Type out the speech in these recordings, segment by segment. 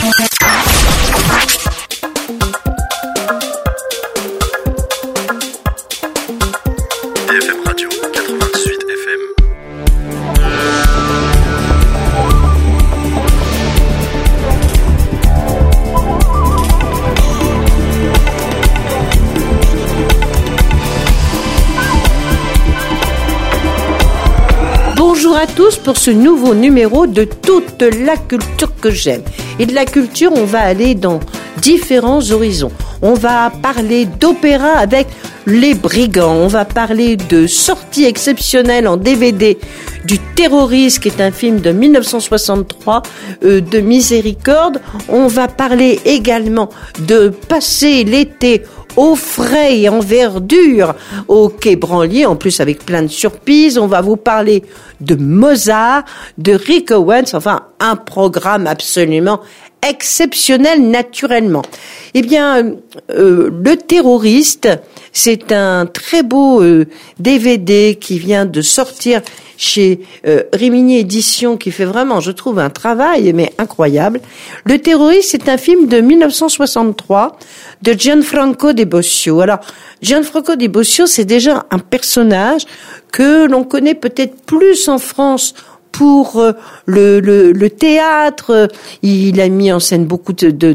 BFM Radio 88 FM. Bonjour à tous pour ce nouveau numéro de toute la culture que j'aime. Et de la culture, on va aller dans différents horizons. On va parler d'opéra avec Les Brigands. On va parler de sorties exceptionnelles en DVD du Terroriste, qui est un film de 1963 de Miséricorde. On va parler également de passer l'été au frais et en verdure au Quai Branly, en plus avec plein de surprises. On va vous parler de Mozart, de Rick Owens, enfin un programme absolument exceptionnel naturellement. Eh bien, Le Terroriste, c'est un très beau DVD qui vient de sortir chez Rimini Éditions, qui fait vraiment, je trouve, un travail mais incroyable. Le Terroriste, c'est un film de 1963 de Gianfranco de Bosio. Alors, Gianfranco de Bosio, c'est déjà un personnage que l'on connaît peut-être plus en France pour le théâtre. Il a mis en scène beaucoup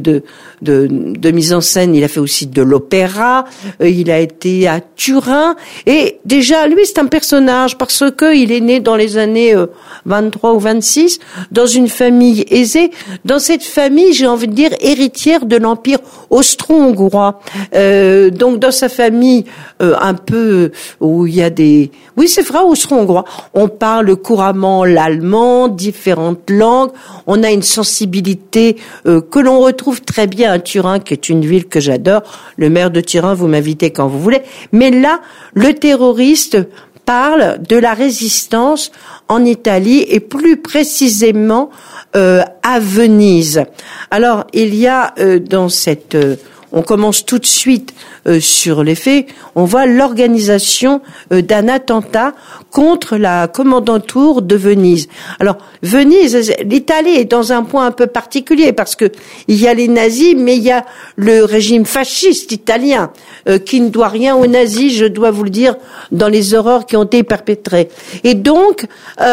de mise en scène. Il a fait aussi de l'opéra. Il a été à Turin. Et déjà, lui, c'est un personnage parce que il est né dans les années 23 ou 26 dans une famille aisée. Dans cette famille, j'ai envie de dire, héritière de l'Empire austro-hongrois. Donc, dans sa famille, un peu où il y a des... Oui, c'est vrai, austro-hongrois. On parle couramment l'allemand, différentes langues. On a une sensibilité que l'on retrouve très bien à Turin, qui est une ville que j'adore. Le maire de Turin, vous m'invitez quand vous voulez. Mais là, Le Terroriste parle de la résistance en Italie et plus précisément à Venise. Alors, il y a dans cette... on commence tout de suite sur les faits. On voit l'organisation d'un attentat contre la commandanture de Venise. Alors, Venise, l'Italie est dans un point un peu particulier parce que il y a les nazis, mais il y a le régime fasciste italien qui ne doit rien aux nazis, je dois vous le dire, dans les horreurs qui ont été perpétrées. Et donc,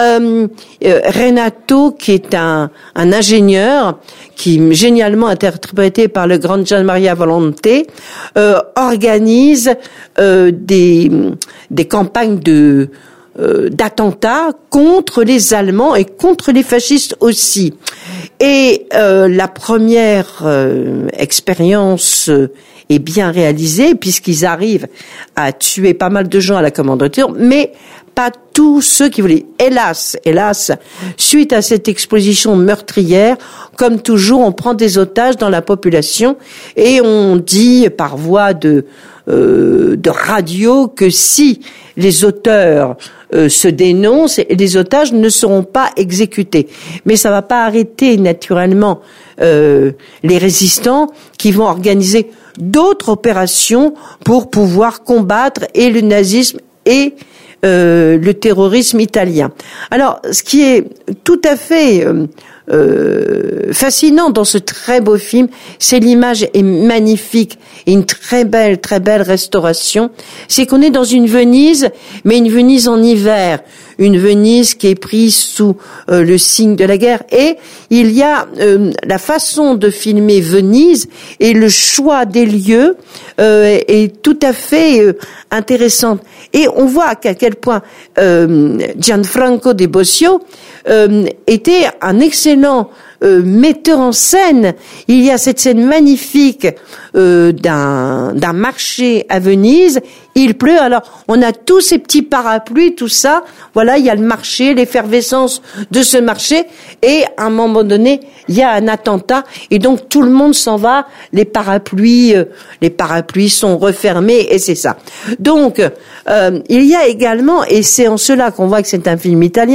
Renato, qui est un ingénieur, qui génialement interprété par le grand Gian Maria Volonté, organise des campagnes d'attentats contre les Allemands et contre les fascistes aussi. Et la première expérience est bien réalisée puisqu'ils arrivent à tuer pas mal de gens à la commandanture, mais pas tous ceux qui voulaient. Hélas, suite à cette exposition meurtrière, comme toujours, on prend des otages dans la population et on dit par voie de radio que si les auteurs se dénoncent, les otages ne seront pas exécutés. Mais ça va pas arrêter naturellement les résistants qui vont organiser d'autres opérations pour pouvoir combattre et le nazisme et le terrorisme italien. Alors, ce qui est tout à fait fascinant dans ce très beau film, c'est l'image est magnifique et une très belle restauration. C'est qu'on est dans une Venise, mais une Venise en hiver, une Venise qui est prise sous le signe de la guerre. Et il y a la façon de filmer Venise et le choix des lieux est tout à fait intéressante. Et on voit à quel point Gianfranco de Bosio était un excellent metteur en scène. Il y a cette scène magnifique d'un marché à Venise. Il pleut, alors on a tous ces petits parapluies, tout ça. Voilà, il y a le marché, l'effervescence de ce marché, et à un moment donné, il y a un attentat, et donc tout le monde s'en va. Les parapluies sont refermés, et c'est ça. Donc, il y a également, et c'est en cela qu'on voit que c'est un film italien,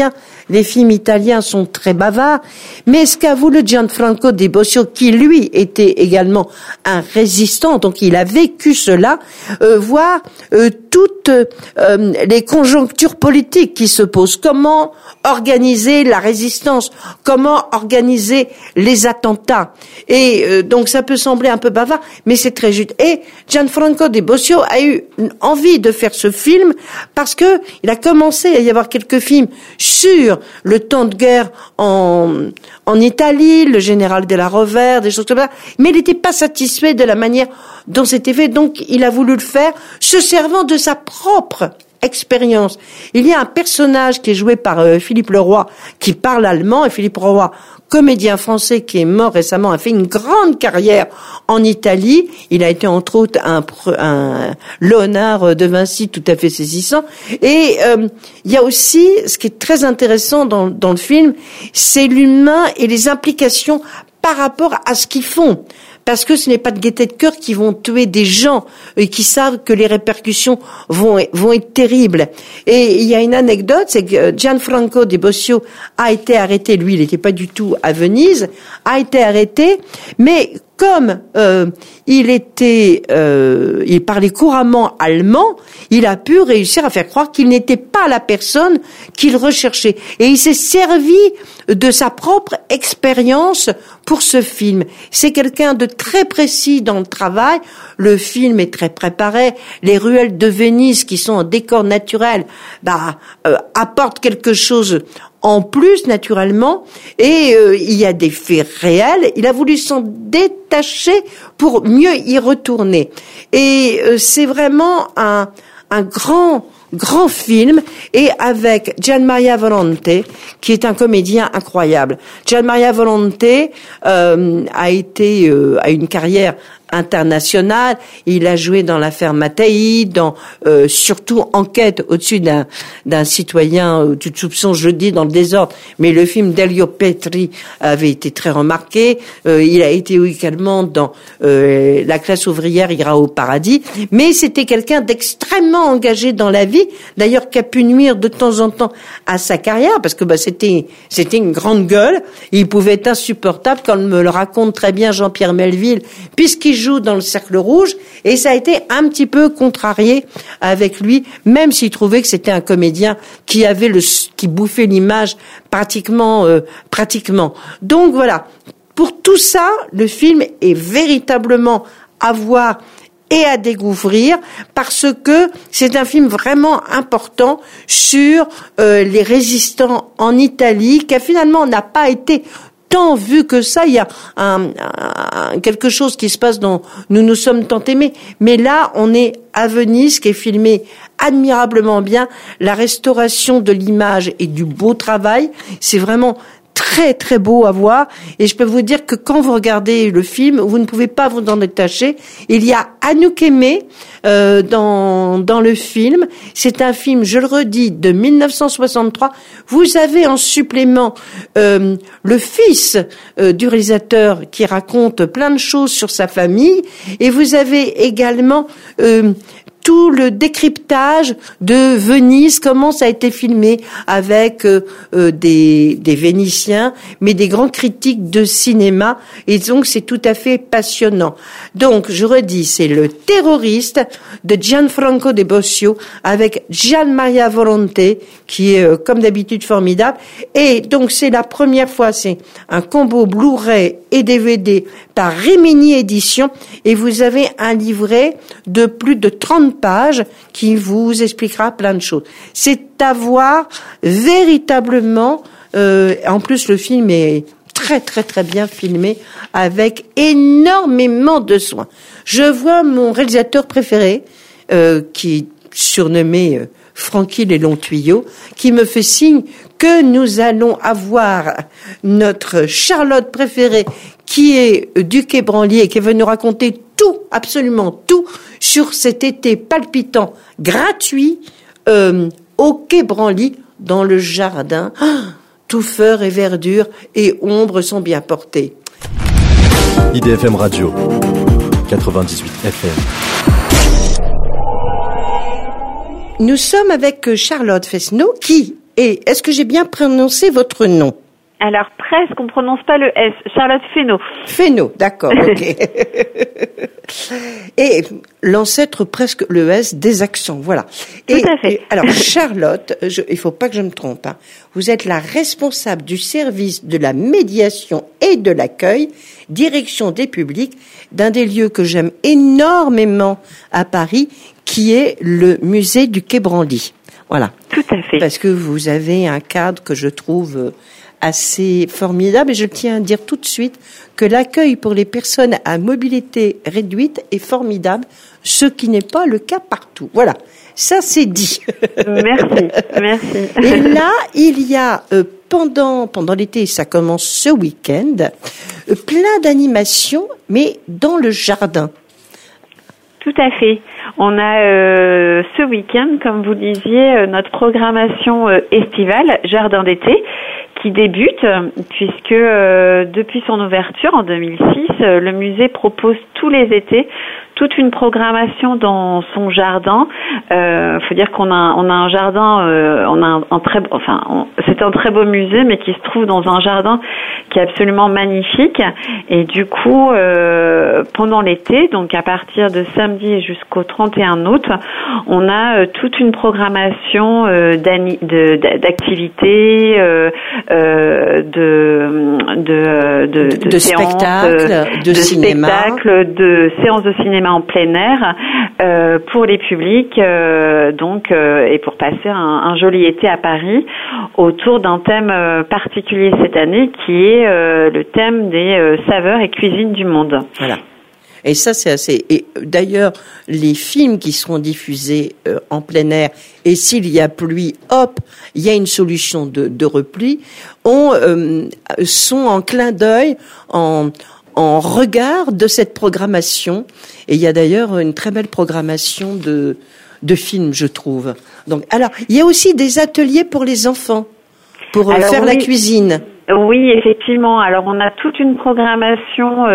les films italiens sont très bavards, mais ce qu'a voulu Gianfranco Di Bosio, qui lui était également un résistant, donc il a vécu cela, voir toutes les conjonctures politiques qui se posent. Comment organiser la résistance, comment organiser les attentats. Et donc ça peut sembler un peu bavard, mais c'est très juste. Et Gianfranco Di Bosio a eu envie de faire ce film parce que il a commencé à y avoir quelques films sur le temps de guerre en Italie, le général Della Rovere, des choses comme ça, mais il n'était pas satisfait de la manière dont c'était fait, donc il a voulu le faire se servant de sa propre expérience. Il y a un personnage qui est joué par Philippe Leroy qui parle allemand, et Philippe Leroy, comédien français qui est mort récemment, a fait une grande carrière en Italie. Il a été entre autres un Léonard de Vinci tout à fait saisissant. Et il y a aussi, ce qui est très intéressant dans le film, c'est l'humain et les implications par rapport à ce qu'ils font. Parce que ce n'est pas de gaieté de cœur qui vont tuer des gens et qui savent que les répercussions vont être terribles. Et il y a une anecdote, c'est que Gianfranco Di Bosio a été arrêté, lui il n'était pas du tout à Venise, a été arrêté, mais comme il parlait couramment allemand, il a pu réussir à faire croire qu'il n'était pas la personne qu'il recherchait. Et il s'est servi de sa propre expérience pour ce film. C'est quelqu'un de très précis dans le travail. Le film est très préparé. Les ruelles de Venise, qui sont en décor naturel, apportent quelque chose en plus, naturellement, et il y a des faits réels. Il a voulu s'en détacher pour mieux y retourner. Et c'est vraiment un grand film, et avec Gian Maria Volonté, qui est un comédien incroyable. Gian Maria Volonté a une carrière international. Il a joué dans l'affaire Mattei, dans surtout Enquête au-dessus d'un citoyen au-dessus de soupçon, je le dis dans le désordre, mais le film d'Elio Petri avait été très remarqué. Il a été également dans La classe ouvrière ira au paradis, mais c'était quelqu'un d'extrêmement engagé dans la vie, d'ailleurs qui a pu nuire de temps en temps à sa carrière, parce que c'était une grande gueule, il pouvait être insupportable, comme me le raconte très bien Jean-Pierre Melville, puisqu'il joue dans le Cercle Rouge, et ça a été un petit peu contrarié avec lui, même s'il trouvait que c'était un comédien qui bouffait l'image pratiquement. Donc voilà. Pour tout ça, le film est véritablement à voir et à découvrir, parce que c'est un film vraiment important sur les résistants en Italie, qui finalement n'a pas été tant vu que ça. Il y a quelque chose qui se passe dans Nous sommes tant aimés, mais là on est à Venise, qui est filmé admirablement bien. La restauration de l'image et du beau travail, c'est vraiment très très beau à voir, et je peux vous dire que quand vous regardez le film, vous ne pouvez pas vous en détacher. Il y a Anouk Aimée dans le film. C'est un film, je le redis, de 1963. Vous avez en supplément le fils du réalisateur qui raconte plein de choses sur sa famille, et vous avez également tout le décryptage de Venise, comment ça a été filmé avec des Vénitiens, mais des grands critiques de cinéma, et donc c'est tout à fait passionnant. Donc, je redis, c'est Le Terroriste de Gianfranco Di Bosio avec Gian Maria Volonté, qui est comme d'habitude formidable, et donc c'est la première fois, c'est un combo Blu-ray et DVD par Rimini Édition, et vous avez un livret de plus de 30 pages qui vous expliquera plein de choses. C'est à voir véritablement. En plus, le film est très très très bien filmé avec énormément de soin. Je vois mon réalisateur préféré, qui est surnommé Francky les longs tuyaux, qui me fait signe que nous allons avoir notre Charlotte préférée, qui est du Quai Branly et qui va nous raconter tout, absolument tout, sur cet été palpitant, gratuit, au Quai Branly, dans le jardin. Tout fleurs et verdure et ombre sont bien portées. IDFM Radio, 98 FM. Nous sommes avec Charlotte Fesneau, qui Et est-ce que j'ai bien prononcé votre nom? Alors presque, on prononce pas le S. Charlotte Fesneau. Fesneau, d'accord, ok. Et l'ancêtre presque le S des accents, voilà. Tout à fait. Alors Charlotte, il faut pas que je me trompe, hein. Vous êtes la responsable du service de la médiation et de l'accueil, direction des publics, d'un des lieux que j'aime énormément à Paris, qui est le musée du Quai Branly. Voilà. Tout à fait. Parce que vous avez un cadre que je trouve assez formidable, et je tiens à dire tout de suite que l'accueil pour les personnes à mobilité réduite est formidable, ce qui n'est pas le cas partout. Voilà, ça c'est dit. Merci. Et là, il y a pendant l'été, ça commence ce week-end, plein d'animations, mais dans le jardin. Tout à fait. On a ce week-end, comme vous disiez, notre programmation estivale, Jardin d'été, qui débute, puisque depuis son ouverture en 2006, le musée propose tous les étés toute une programmation dans son jardin. Faut dire qu'on a un jardin, c'est un très beau musée, mais qui se trouve dans un jardin qui est absolument magnifique. Et du coup, pendant l'été, donc à partir de samedi jusqu'au 31 août, on a toute une programmation d'activités, de spectacles, de cinéma, de séances de cinéma en plein air pour les publics, et pour passer un joli été à Paris autour d'un thème particulier cette année qui est le thème des saveurs et cuisines du monde. Voilà. Et ça, c'est assez. Et d'ailleurs, les films qui seront diffusés en plein air, et s'il y a pluie, hop, il y a une solution de repli, sont en clin d'œil, en regard de cette programmation. Et il y a d'ailleurs une très belle programmation de films, je trouve. Donc, alors, il y a aussi des ateliers pour les enfants, pour faire la cuisine. Oui, effectivement. Alors, on a toute une programmation.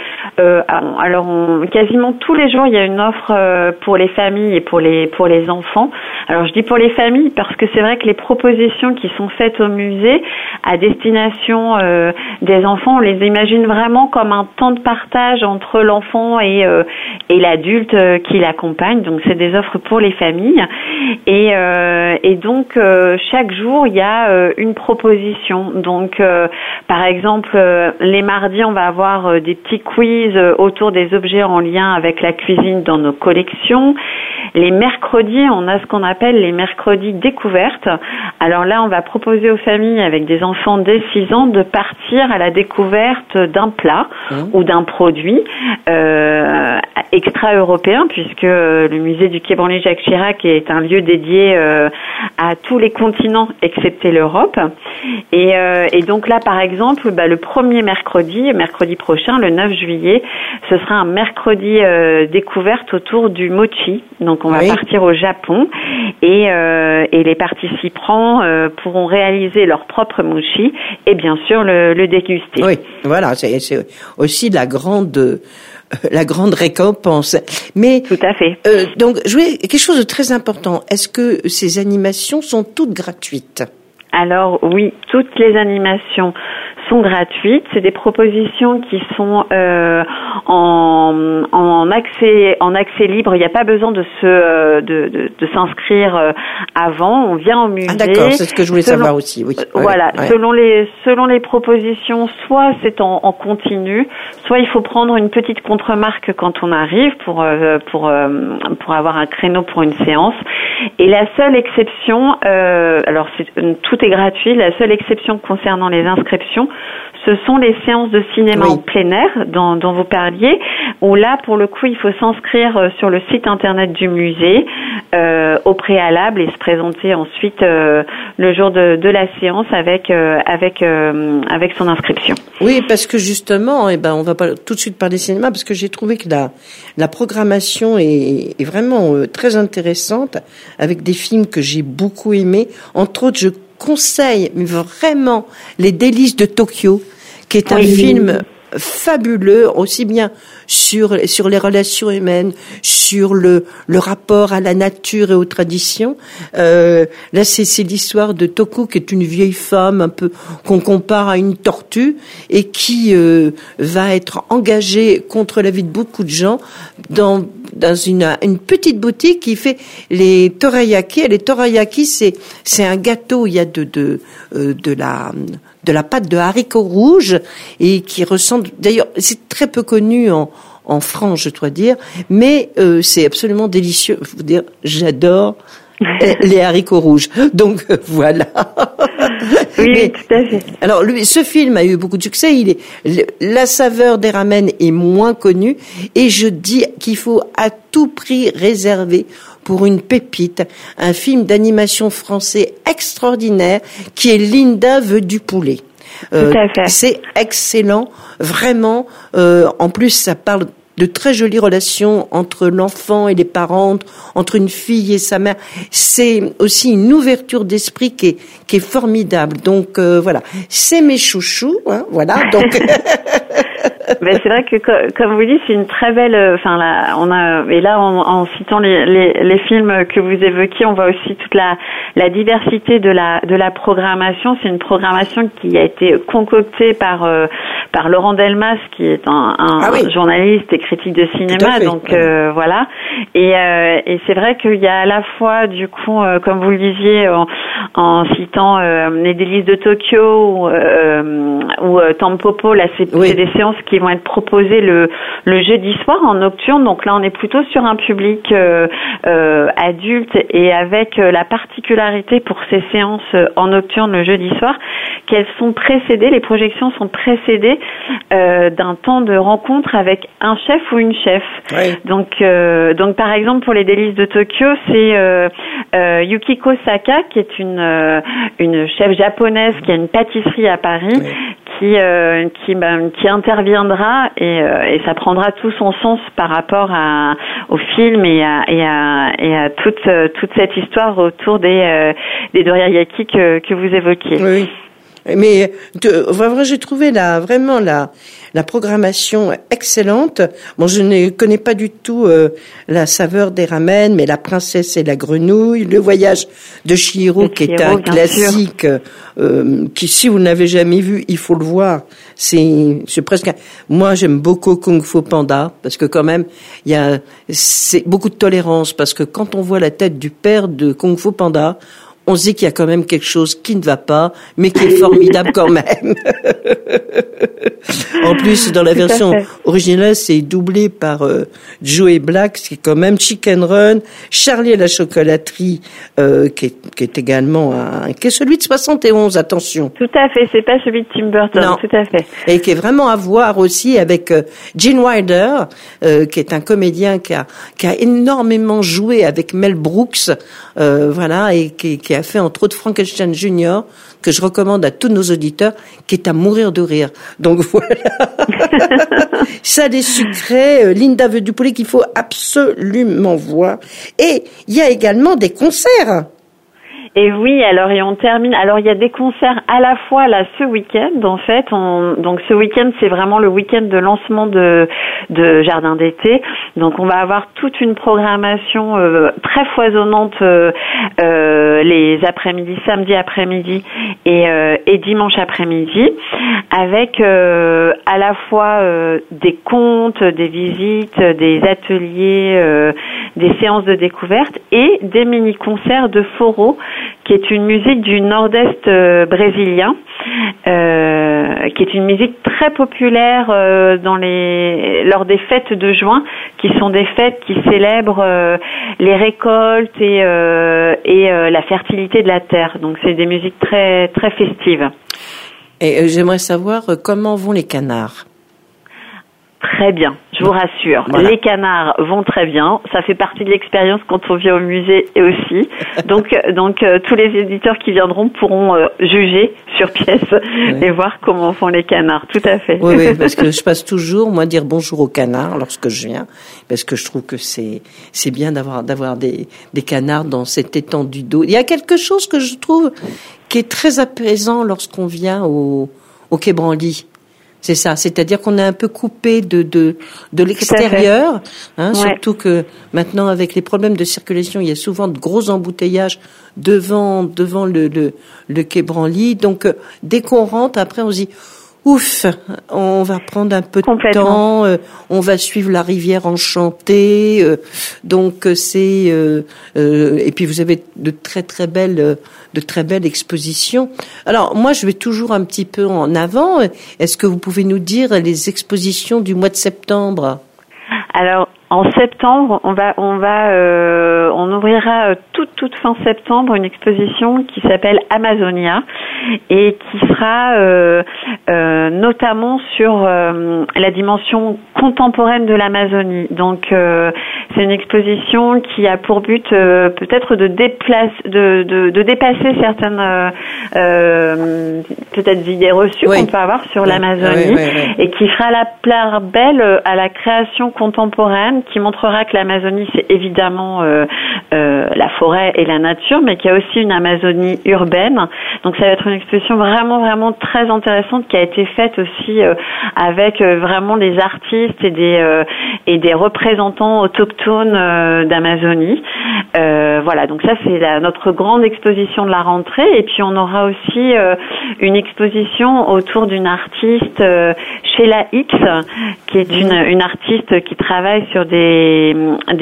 Quasiment tous les jours, il y a une offre pour les familles et pour les enfants. Alors, je dis pour les familles parce que c'est vrai que les propositions qui sont faites au musée à destination des enfants, on les imagine vraiment comme un temps de partage entre l'enfant et l'adulte qui l'accompagne. Donc, c'est des offres pour les familles. Et donc, chaque jour, il y a une proposition. Donc, par exemple, les mardis, on va avoir des petits quiz autour des objets en lien avec la cuisine dans nos collections. Les mercredis, on a ce qu'on appelle les mercredis découvertes. Alors là, on va proposer aux familles avec des enfants dès 6 ans de partir à la découverte d'un plat ou d'un produit extra-européen, puisque le musée du Quai Branly Jacques Chirac est un lieu dédié à tous les continents excepté l'Europe. Et donc là, par exemple, le premier mercredi prochain, le 9 juillet, ce sera un mercredi découverte autour du mochi. Donc on va partir au Japon et les participants pourront réaliser leur propre mochi et bien sûr le déguster. Oui, voilà, c'est aussi la grande récompense. Mais tout à fait. Donc, je voulais quelque chose de très important. Est-ce que ces animations sont toutes gratuites? Alors oui, toutes les animations sont gratuites. C'est des propositions qui sont en accès libre. Il n'y a pas besoin de s'inscrire avant. On vient au musée. Ah d'accord, c'est ce que je voulais savoir aussi. Oui. Voilà, ouais. Selon les propositions, soit c'est en continu, soit il faut prendre une petite contre-marque quand on arrive pour avoir un créneau pour une séance. Et la seule exception, tout est gratuit. La seule exception concernant les inscriptions, ce sont les séances de cinéma en plein air dont vous parliez, où là, pour le coup, il faut s'inscrire sur le site internet du musée au préalable et se présenter ensuite le jour de la séance avec son inscription. Oui, parce que justement, on va pas tout de suite parler cinéma, parce que j'ai trouvé que la programmation est vraiment très intéressante, avec des films que j'ai beaucoup aimés. Entre autres, je conseille vraiment Les Délices de Tokyo, qui est un film fabuleux, aussi bien sur les relations humaines, sur le rapport à la nature et aux traditions. Là, c'est l'histoire de Toku, qui est une vieille femme un peu qu'on compare à une tortue et qui va être engagée contre la vie de beaucoup de gens dans une petite boutique qui fait les torayaki. Et les torayaki, c'est un gâteau. Il y a de la pâte de haricots rouges et qui ressemble. D'ailleurs, c'est très peu connu en France, je dois dire, mais c'est absolument délicieux. Je veux dire, j'adore les haricots rouges. Donc voilà. Oui, mais, tout à fait. Alors, ce film a eu beaucoup de succès. La saveur des ramen est moins connue, et je dis qu'il faut à tout prix réserver pour une pépite un film d'animation français extraordinaire qui est Linda veut du poulet. Tout à fait. C'est excellent, vraiment. En plus, ça parle de très jolies relations entre l'enfant et les parents, entre une fille et sa mère. C'est aussi une ouverture d'esprit qui est formidable. Donc voilà, c'est mes chouchous, hein, voilà. Donc Ben, c'est vrai que comme vous dites, c'est une très belle. Enfin là, en citant les films que vous évoquiez, on voit aussi toute la diversité de la programmation. C'est une programmation qui a été concoctée par Laurent Delmas, qui est un journaliste et critique de cinéma. Donc voilà. Et c'est vrai qu'il y a à la fois, du coup, comme vous le disiez, en citant les délices de Tokyo ou Tampopo, là c'est des séances qui vont être proposées le jeudi soir en nocturne. Donc là, on est plutôt sur un public adulte, et avec la particularité pour ces séances en nocturne le jeudi soir qu'elles sont précédées, les projections sont précédées d'un temps de rencontre avec un chef ou une chef. Oui. Donc par exemple pour les délices de Tokyo, c'est Yukiko Saka, qui est une chef japonaise qui a une pâtisserie à Paris, qui interviendra, et ça prendra tout son sens par rapport au film et à toute cette histoire autour des dorayaki que vous évoquiez. Oui. Mais j'ai trouvé vraiment la programmation excellente. Bon, je ne connais pas du tout la saveur des ramen, mais La princesse et la grenouille, Le voyage de Chihiro, qui est un classique, qui, si vous n'avez jamais vu, il faut le voir. C'est presque. Moi, j'aime beaucoup Kung Fu Panda, parce que quand même, c'est beaucoup de tolérance, parce que quand on voit la tête du père de Kung Fu Panda, on se dit qu'il y a quand même quelque chose qui ne va pas, mais qui est formidable quand même. En plus, dans la version originale, c'est doublé par Joey Black, qui est quand même Chicken Run, Charlie et la chocolaterie, qui est également qui est celui de 71, attention. Tout à fait, c'est pas celui de Tim Burton, non. Tout à fait. Et qui est vraiment à voir aussi avec Gene Wilder, qui est un comédien qui a énormément joué avec Mel Brooks, voilà, et qui a fait entre autres Frankenstein Junior, que je recommande à tous nos auditeurs, qui est à mourir de rire. Donc voilà. Ça, des sucrés, Linda veut du poulet qu'il faut absolument voir. Et il y a également des concerts. Et oui, alors on termine. Alors il y a des concerts à la fois là ce week-end. En fait, donc ce week-end c'est vraiment le week-end de lancement de Jardin d'été. Donc on va avoir toute une programmation très foisonnante les après-midi, samedi après-midi et dimanche après-midi, avec à la fois des contes, des visites, des ateliers, des séances de découverte et des mini-concerts de Foro, qui est une musique du nord-est brésilien, qui est une musique très populaire lors des fêtes de juin, qui sont des fêtes qui célèbrent les récoltes et la fertilité de la terre. Donc c'est des musiques très très festives. Et j'aimerais savoir comment vont les canards. Très bien, je vous rassure. Voilà. Les canards vont très bien. Ça fait partie de l'expérience quand on vient au musée et aussi. Donc tous les éditeurs qui viendront pourront juger sur pièce et voir comment font les canards. Tout à fait. Oui, parce que je passe toujours, moi, dire bonjour aux canards lorsque je viens, parce que je trouve que c'est bien d'avoir des canards dans cette étendue d'eau. Il y a quelque chose que je trouve qui est très apaisant lorsqu'on vient au Quai Branly. C'est ça, c'est-à-dire qu'on est un peu coupé de l'extérieur, hein, surtout que maintenant avec les problèmes de circulation, il y a souvent de gros embouteillages devant le quai Branly. Donc dès qu'on rentre, après on se dit ouf, on va prendre un peu de temps, on va suivre la rivière enchantée, donc c'est et puis vous avez de très belles expositions. Alors moi je vais toujours un petit peu en avant. Est-ce que vous pouvez nous dire les expositions du mois de septembre? Alors en septembre, on ouvrira toute fin septembre une exposition qui s'appelle Amazonia et qui sera notamment sur la dimension contemporaine de l'Amazonie. Donc c'est une exposition qui a pour but peut-être de dépasser certaines peut-être idées reçues qu'on peut avoir sur l'Amazonie et qui fera la part belle à la création contemporaine, qui montrera que l'Amazonie, c'est évidemment la forêt et la nature, mais qu'il y a aussi une Amazonie urbaine. Donc ça va être une exposition vraiment très intéressante qui a été faite aussi avec vraiment des artistes et des représentants autochtones d'Amazonie. Voilà, donc ça c'est notre grande exposition de la rentrée. Et puis on aura aussi une exposition autour d'une artiste, Sheila X, qui est une artiste qui travaille sur des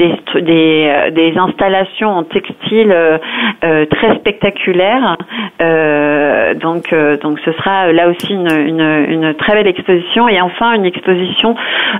installations en textile très spectaculaires. Donc ce sera là aussi une très belle exposition. Et enfin une exposition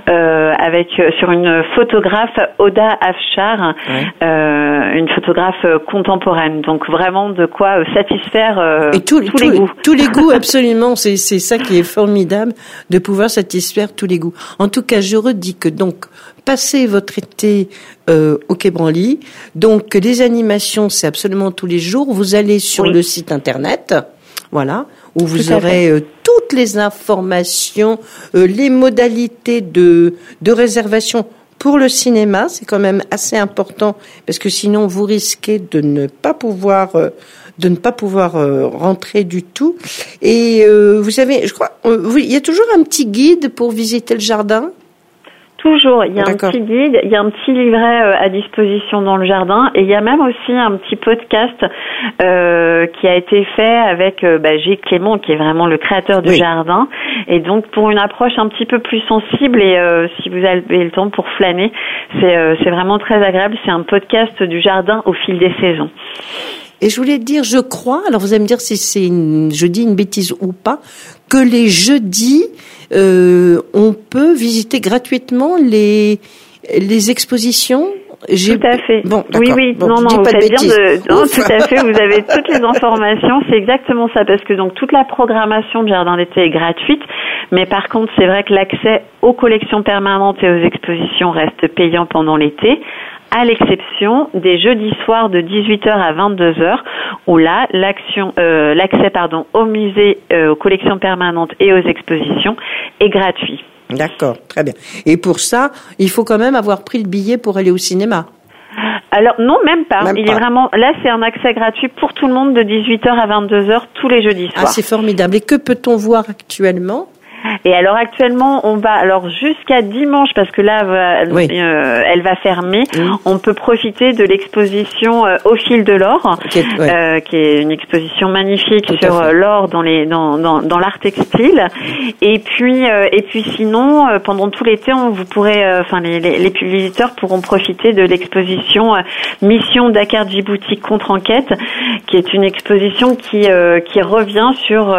sur une photographe, Oda Afshar, une photographe contemporaine. Donc vraiment de quoi satisfaire et tous les goûts. Tous les goûts, absolument. C'est ça qui est formidable, de pouvoir satisfaire tous les goûts. En tout cas, je redis que donc passez votre été au quai Branly. Donc les animations, c'est absolument tous les jours. Vous allez sur le site internet, voilà, où vous aurez toutes les informations, les modalités de réservation pour le cinéma. C'est quand même assez important parce que sinon vous risquez de ne pas pouvoir rentrer du tout. Et vous savez, je crois, il y a toujours un petit guide pour visiter le jardin. Toujours, il y a un petit guide, il y a un petit livret à disposition dans le jardin, et il y a même aussi un petit podcast qui a été fait avec Gilles Clément, qui est vraiment le créateur du jardin, et donc pour une approche un petit peu plus sensible, et si vous avez le temps pour flâner, c'est vraiment très agréable. C'est un podcast du jardin au fil des saisons. Et je voulais te dire, je crois, alors vous allez me dire si je dis une bêtise ou pas, que les jeudis, on peut visiter gratuitement les expositions. Tout à fait. Bon, oui. Bon, non, vous faites bien non, tout à fait. Vous avez toutes les informations. C'est exactement ça, parce que donc toute la programmation de Jardin d'été est gratuite, mais par contre, c'est vrai que l'accès aux collections permanentes et aux expositions reste payant pendant l'été, à l'exception des jeudis soirs de 18h à 22h, où là, l'accès au musée, aux collections permanentes et aux expositions est gratuit. D'accord, très bien. Et pour ça, il faut quand même avoir pris le billet pour aller au cinéma. Alors non, même pas. Est vraiment là, c'est un accès gratuit pour tout le monde de 18h à 22h tous les jeudis soirs. Ah, c'est formidable. Et que peut-on voir actuellement ? Et alors actuellement, on va jusqu'à dimanche, parce que là, elle va fermer. On peut profiter de l'exposition Au fil de l'or, qui est une exposition magnifique sur l'or dans l'art textile. Et puis sinon, pendant tout l'été, vous pourrez, les visiteurs pourront profiter de l'exposition Mission Dakar Djibouti contre-enquête, qui est une exposition qui revient sur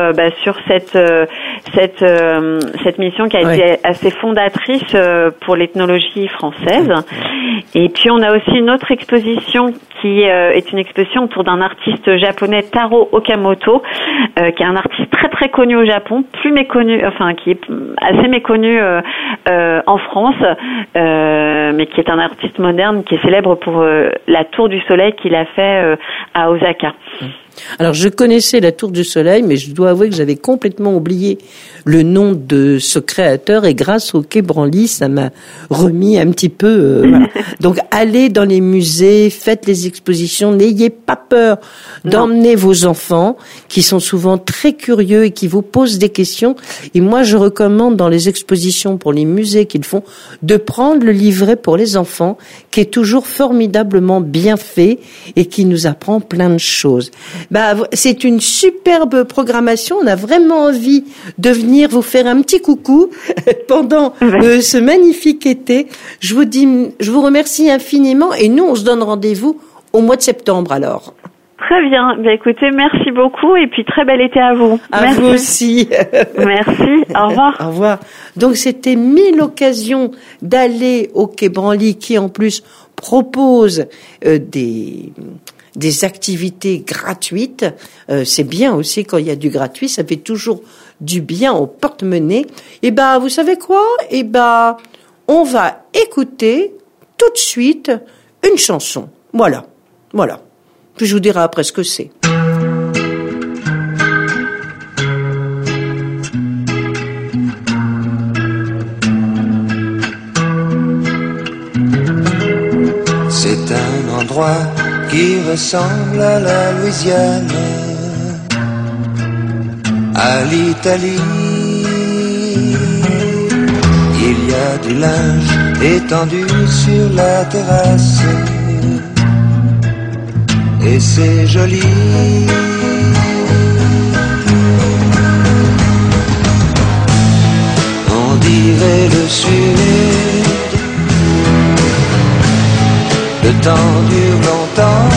cette mission qui a été assez fondatrice pour l'ethnologie française. Et puis on a aussi une autre exposition qui est une exposition autour d'un artiste japonais, Taro Okamoto, qui est un artiste très très connu au Japon, qui est assez méconnu en France, mais qui est un artiste moderne qui est célèbre pour la Tour du Soleil qu'il a fait à Osaka. Alors, je connaissais la Tour du Soleil, mais je dois avouer que j'avais complètement oublié le nom de ce créateur, et grâce au quai Branly, ça m'a remis un petit peu Donc allez dans les musées, faites les expositions, n'ayez pas peur d'emmener vos enfants qui sont souvent très curieux et qui vous posent des questions. Et moi je recommande dans les expositions pour les musées qu'ils font de prendre le livret pour les enfants qui est toujours formidablement bien fait et qui nous apprend plein de choses. C'est une superbe programmation, on a vraiment envie de venir vous faire un petit coucou pendant ce magnifique été. Je vous remercie infiniment et nous on se donne rendez-vous au mois de septembre alors. Très bien. Écoutez, merci beaucoup et puis très bel été à vous. Merci. Vous aussi. Merci. Au revoir. Au revoir. Donc c'était 1000 occasions d'aller au Quai Branly qui en plus propose des activités gratuites. C'est bien aussi quand il y a du gratuit, ça fait toujours du bien au porte-monnaie. Et vous savez quoi? On va écouter tout de suite une chanson. Voilà. Puis je vous dirai après ce que c'est. C'est un endroit qui ressemble à la Louisiane, à l'Italie. Il y a du linge étendu sur la terrasse et c'est joli. On dirait le sud, le temps dure longtemps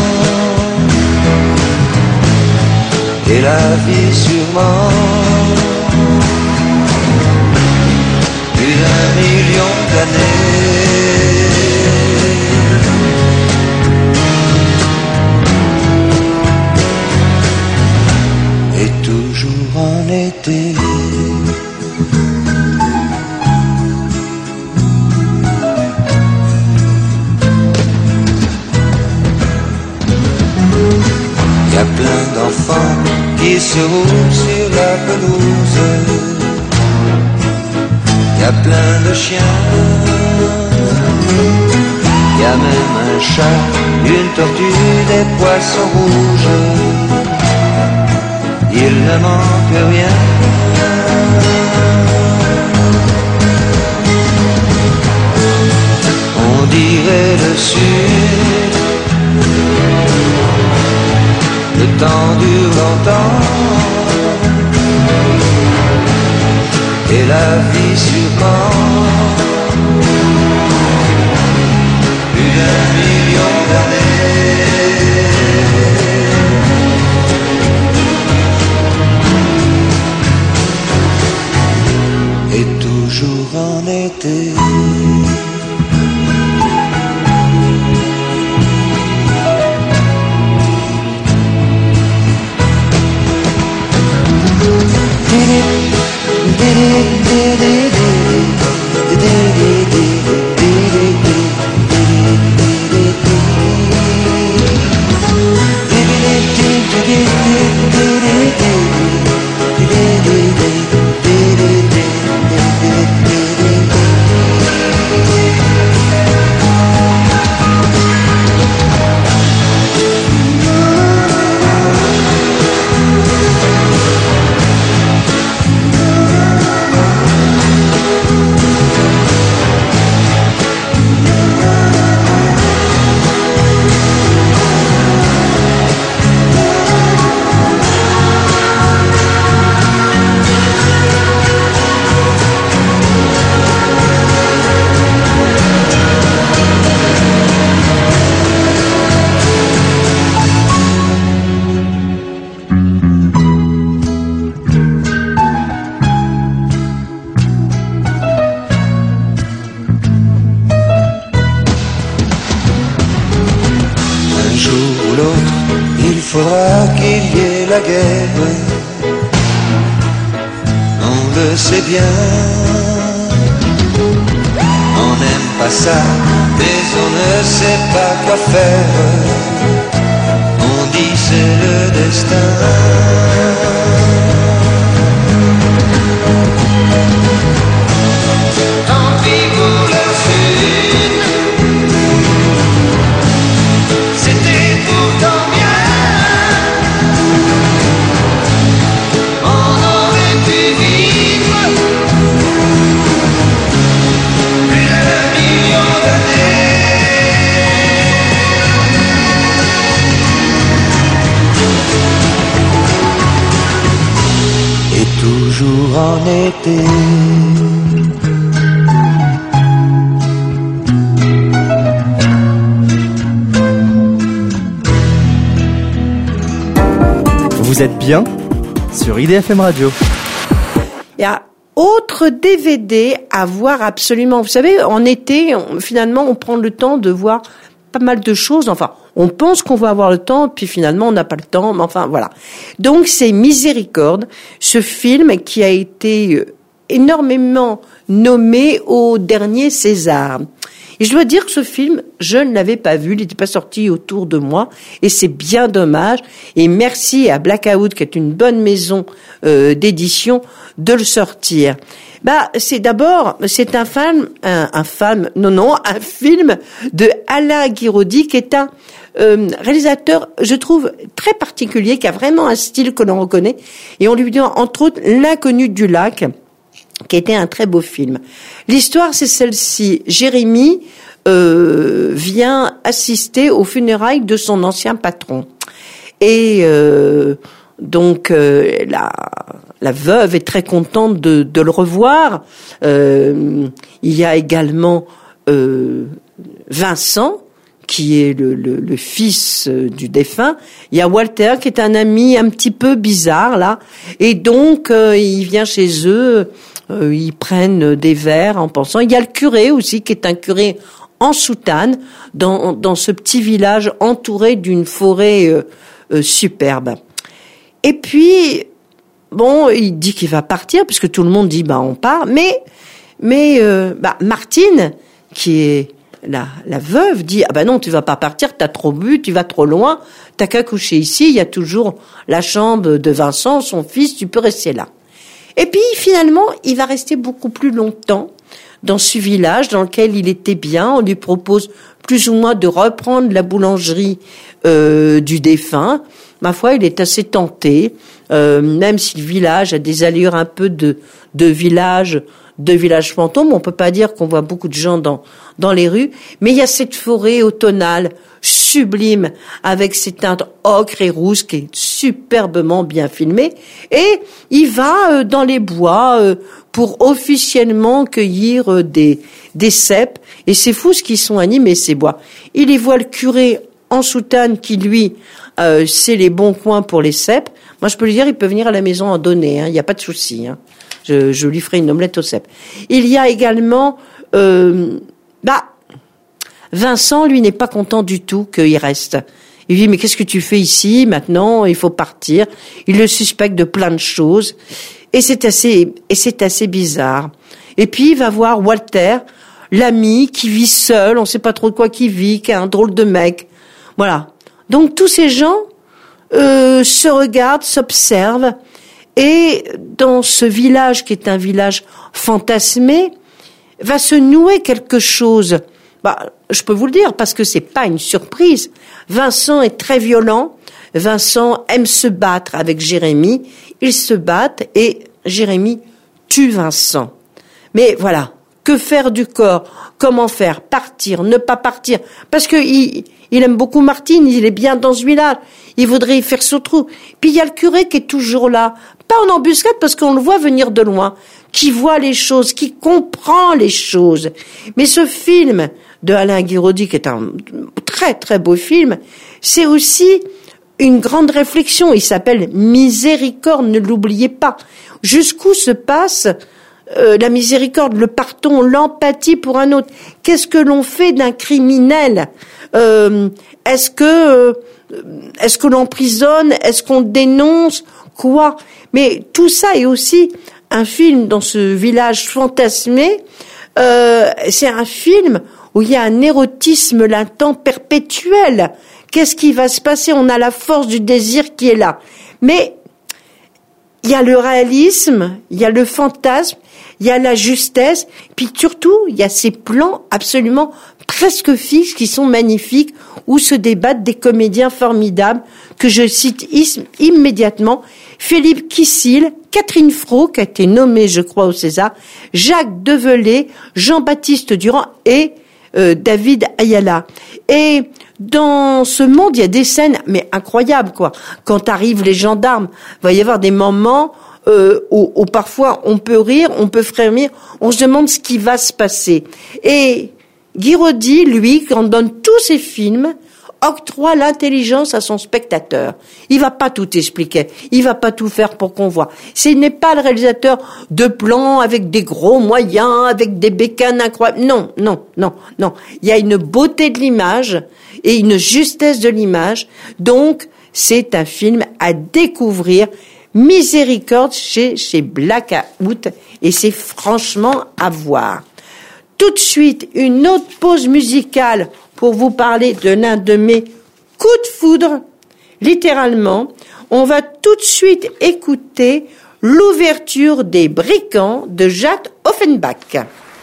et la vie sûrement plus d'1 million d'années. Et toujours en été. Y a plein d'enfants qui se roulent sur la pelouse. Y a plein de chiens. Y a même un chat, une tortue, des poissons rouges. Il ne manque rien. On dirait le sud. Le temps dure longtemps et la vie sûrement plus d'1 million d'années. Et toujours en été. C'est bien, on n'aime pas ça, mais on ne sait pas quoi faire. On dit c'est le destin. Tant pis pour le sud, été. Vous êtes bien sur IDFM Radio. Il y a autre DVD à voir absolument. Vous savez, en été, finalement, on prend le temps de voir pas mal de choses. Enfin, on pense qu'on va avoir le temps, puis finalement, on n'a pas le temps. Mais enfin, voilà. Donc, c'est Miséricorde, ce film qui a été énormément nommé au dernier César. Et je dois dire que ce film, je ne l'avais pas vu, il n'était pas sorti autour de moi, et c'est bien dommage. Et merci à Blackout, qui est une bonne maison d'édition, de le sortir. C'est un film de Alain Guiraudy, qui est un réalisateur, je trouve, très particulier, qui a vraiment un style que l'on reconnaît. Et on lui doit, entre autres, L'Inconnu du lac, qui était un très beau film. L'histoire, c'est celle-ci. Jérémy vient assister aux funérailles de son ancien patron. Et la veuve est très contente de le revoir. Il y a également Vincent, qui est le fils du défunt. Il y a Walter, qui est un ami un petit peu bizarre, là. Et donc, il vient chez eux, ils prennent des verres en pensant. Il y a le curé aussi, qui est un curé en soutane, dans ce petit village entouré d'une forêt superbe. Et puis, il dit qu'il va partir, puisque tout le monde dit, on part. Mais Martine, qui est la veuve, dit, non, tu vas pas partir, t'as trop bu, tu vas trop loin, t'as qu'à coucher ici, il y a toujours la chambre de Vincent, son fils, tu peux rester là. Et puis, finalement, il va rester beaucoup plus longtemps dans ce village dans lequel il était bien. On lui propose plus ou moins de reprendre la boulangerie du défunt. Ma foi, il est assez tenté, même si le village a des allures un peu de village fantôme. On peut pas dire qu'on voit beaucoup de gens dans les rues, mais il y a cette forêt automnale sublime avec ses teintes ocre et rouge qui est superbement bien filmée, et il va dans les bois pour officiellement cueillir des cèpes, et c'est fou ce qu'ils sont animés ces bois. Il y voit le curé en soutane qui lui c'est les bons coins pour les cèpes. Moi je peux lui dire, il peut venir à la maison en donner, il n'y a pas de souci, je lui ferai une omelette aux cèpes. Il y a également Vincent, lui, n'est pas content du tout qu'il reste. Il dit, mais qu'est-ce que tu fais ici? Maintenant, il faut partir. Il le suspecte de plein de choses. Et c'est assez bizarre. Et puis, il va voir Walter, l'ami, qui vit seul, on sait pas trop de quoi qu'il vit, qui est un drôle de mec. Voilà. Donc, tous ces gens, se regardent, s'observent. Et dans ce village, qui est un village fantasmé, va se nouer quelque chose. Je peux vous le dire, parce que c'est pas une surprise. Vincent est très violent. Vincent aime se battre avec Jérémy. Ils se battent et Jérémy tue Vincent. Mais voilà. Que faire du corps? Comment faire? Partir? Ne pas partir? Parce que il aime beaucoup Martine. Il est bien dans ce village. Il voudrait y faire son trou. Puis il y a le curé qui est toujours là. Pas en embuscade parce qu'on le voit venir de loin. Qui voit les choses, qui comprend les choses. Mais ce film de Alain Guiraudy, qui est un très très beau film, c'est aussi une grande réflexion. Il s'appelle Miséricorde, ne l'oubliez pas. Jusqu'où se passe la miséricorde, le pardon, l'empathie pour un autre? Qu'est-ce que l'on fait d'un criminel? Est-ce que l'on emprisonne? Est-ce qu'on dénonce? Quoi? Mais tout ça est aussi un film dans ce village fantasmé. C'est un film où il y a un érotisme latent perpétuel. Qu'est-ce qui va se passer? On a la force du désir qui est là. Mais il y a le réalisme, il y a le fantasme, il y a la justesse, puis surtout, il y a ces plans absolument presque fixes qui sont magnifiques, où se débattent des comédiens formidables, que je cite immédiatement. Philippe Kissil, Catherine Fro, qui a été nommée, je crois, au César, Jacques Develay, Jean-Baptiste Durand et David Ayala. Et dans ce monde, il y a des scènes, mais incroyables, quoi. Quand arrivent les gendarmes, il va y avoir des moments où parfois on peut rire, on peut frémir, on se demande ce qui va se passer. Et Guiraudy, lui, quand donne tous ses films, octroie l'intelligence à son spectateur. Il va pas tout expliquer, il va pas tout faire pour qu'on voit. Ce n'est pas le réalisateur de plans avec des gros moyens, avec des bécanes incroyables. Non. Il y a une beauté de l'image et une justesse de l'image. Donc, c'est un film à découvrir. Miséricorde chez Blackout, et c'est franchement à voir. Tout de suite, une autre pause musicale pour vous parler de l'un de mes coups de foudre. Littéralement, on va tout de suite écouter l'ouverture des Brigands de Jacques Offenbach.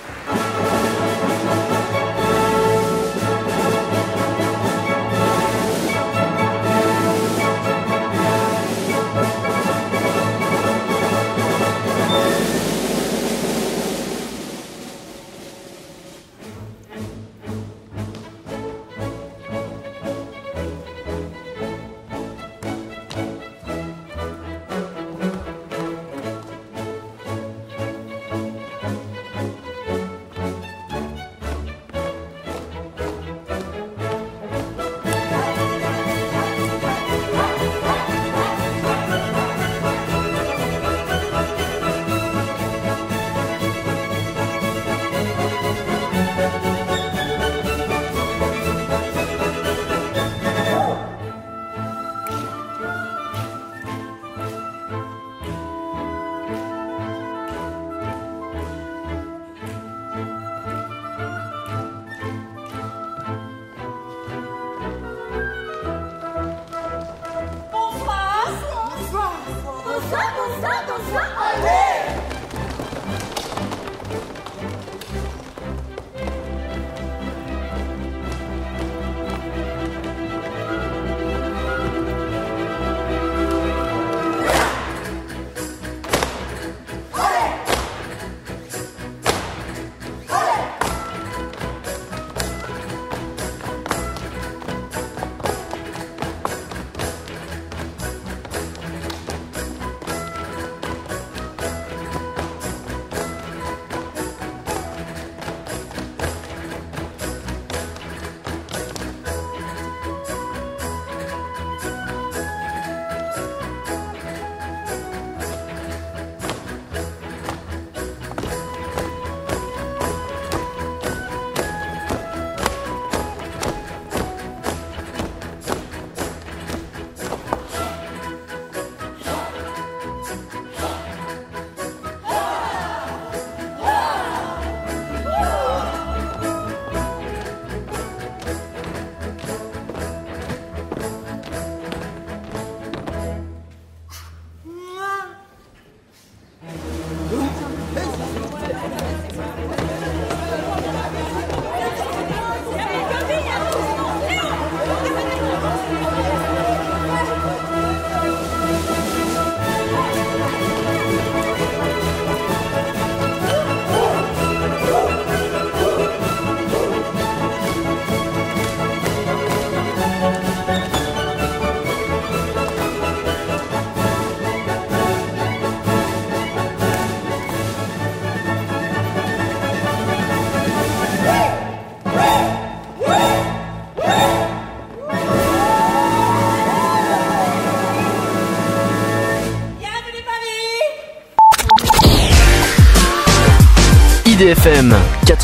IDFM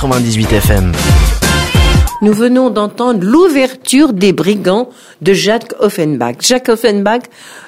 98 FM. Nous venons d'entendre l'ouverture des Brigands de Jacques Offenbach. Jacques Offenbach,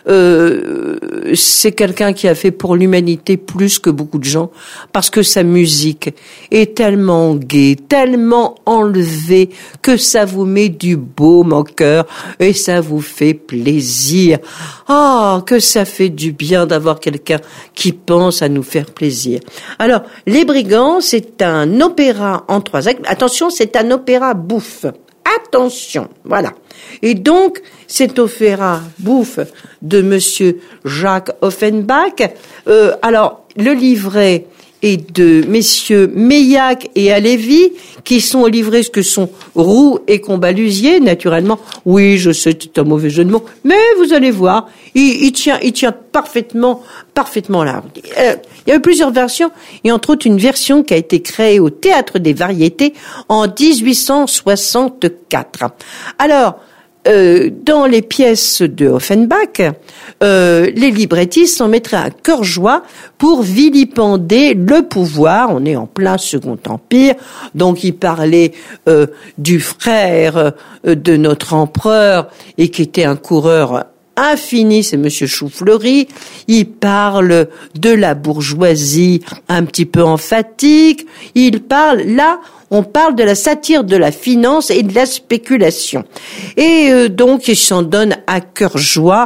c'est quelqu'un qui a fait pour l'humanité plus que beaucoup de gens, parce que sa musique est tellement gaie, tellement enlevée, que ça vous met du baume au cœur et ça vous fait plaisir. Ah, que ça fait du bien d'avoir quelqu'un qui pense à nous faire plaisir. Alors, Les Brigands, c'est un opéra en 3 actes. Attention, c'est un opéra bouffe. Attention, voilà. Et donc, cet opéra bouffe de monsieur Jacques Offenbach, alors, le livret, et de messieurs Meillac et Halévy, qui sont livrés ce que sont Roux et Combalusier, naturellement. Oui, je sais, c'est un mauvais jeu de mots, mais vous allez voir, il tient parfaitement là. Il y a eu plusieurs versions, et entre autres une version qui a été créée au Théâtre des Variétés en 1864. Alors, dans les pièces de Offenbach, les librettistes s'en mettraient à cœur joie pour vilipender le pouvoir. On est en plein Second Empire, donc il parlait du frère de notre empereur et qui était un coureur infini, c'est Monsieur Choufleury. Il parle de la bourgeoisie un petit peu emphatique. On parle de la satire de la finance et de la spéculation. Et donc, il s'en donne à cœur joie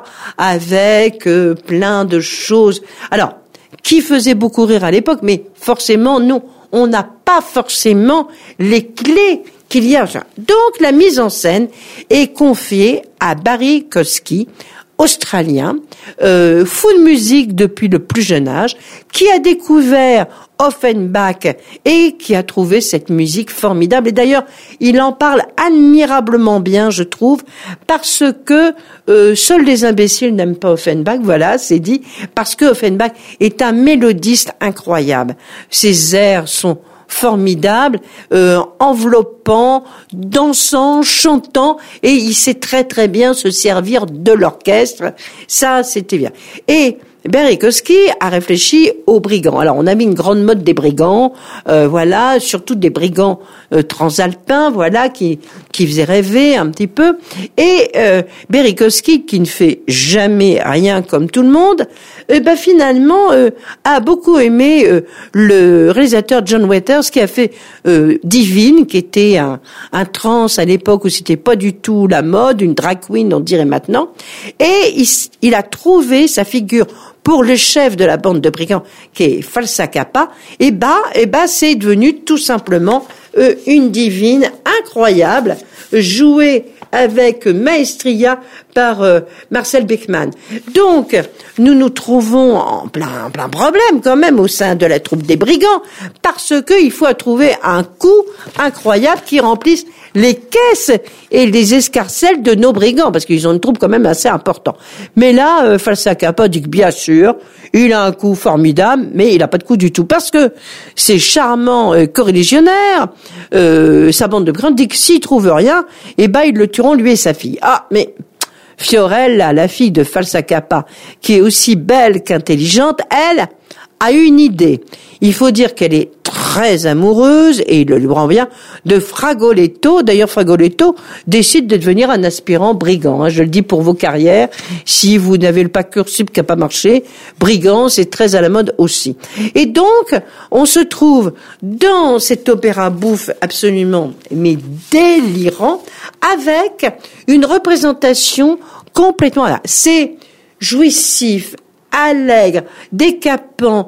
avec plein de choses. Alors, qui faisait beaucoup rire à l'époque, mais forcément, non, on n'a pas forcément les clés qu'il y a. Donc, la mise en scène est confiée à Barry Kosky, australien, fou de musique depuis le plus jeune âge, qui a découvert Offenbach et qui a trouvé cette musique formidable. Et d'ailleurs, il en parle admirablement bien, je trouve, parce que seuls les imbéciles n'aiment pas Offenbach, voilà, c'est dit, parce que Offenbach est un mélodiste incroyable. Ses airs sont formidable, enveloppant, dansant, chantant, et il sait très très bien se servir de l'orchestre. Ça, c'était bien. Et Barry Kosky a réfléchi aux brigands. Alors, on a mis une grande mode des brigands, voilà, surtout des brigands transalpins, voilà, qui faisaient rêver un petit peu. Et Barry Kosky, qui ne fait jamais rien comme tout le monde, finalement a beaucoup aimé le réalisateur John Waters, qui a fait Divine, qui était un trance à l'époque où c'était pas du tout la mode, une drag queen on dirait maintenant, et il a trouvé sa figure pour le chef de la bande de brigands, qui est Falsa Kappa. Et c'est devenu tout simplement une divine incroyable, jouée avec maestria par Marcel Beckman. Donc, nous nous trouvons en plein problème quand même au sein de la troupe des brigands, parce que il faut trouver un coup incroyable qui remplisse les caisses et les escarcelles de nos brigands, parce qu'ils ont une troupe quand même assez importante. Mais là, Falsa Kappa dit que bien sûr, il a un coup formidable, mais il a pas de coup du tout, parce que ces charmants coreligionnaires, sa bande de brigands, dit que s'ils trouvent rien, ils le tueront lui et sa fille. Ah, mais Fiorella, la fille de Falsa Kappa, qui est aussi belle qu'intelligente, elle a une idée. Il faut dire qu'elle est très amoureuse, et il lui rend bien, de Fragoletto. D'ailleurs, Fragoletto décide de devenir un aspirant brigand. Je le dis pour vos carrières. Si vous n'avez le Parcoursup qui n'a pas marché, brigand, c'est très à la mode aussi. Et donc, on se trouve dans cet opéra bouffe absolument, mais délirant, avec une représentation complètement, c'est jouissif, allègre, décapant,